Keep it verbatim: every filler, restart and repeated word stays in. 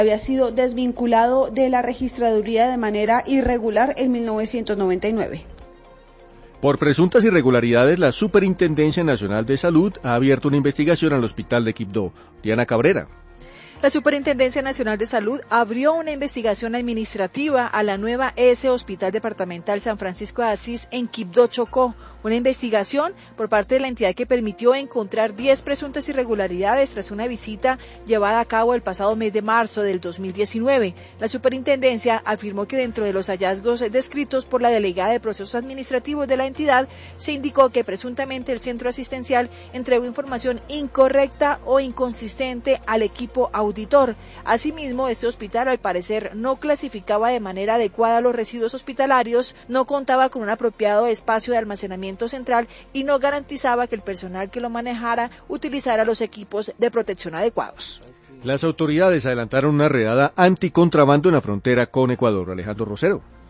Había sido desvinculado de la registraduría de manera irregular en mil novecientos noventa y nueve. Por presuntas irregularidades, la Superintendencia Nacional de Salud ha abierto una investigación al hospital de Quibdó. Diana Cabrera. La Superintendencia Nacional de Salud abrió una investigación administrativa a la nueva E S Hospital Departamental San Francisco de Asís en Quibdó, Chocó. Una investigación por parte de la entidad que permitió encontrar diez presuntas irregularidades tras una visita llevada a cabo el pasado mes de marzo del dos mil diecinueve. La superintendencia afirmó que dentro de los hallazgos descritos por la delegada de procesos administrativos de la entidad, se indicó que presuntamente el centro asistencial entregó información incorrecta o inconsistente al equipo auditor. Asimismo, este hospital al parecer no clasificaba de manera adecuada los residuos hospitalarios, no contaba con un apropiado espacio de almacenamiento central y no garantizaba que el personal que lo manejara utilizara los equipos de protección adecuados. Las autoridades adelantaron una redada anticontrabando en la frontera con Ecuador. Alejandro Rosero.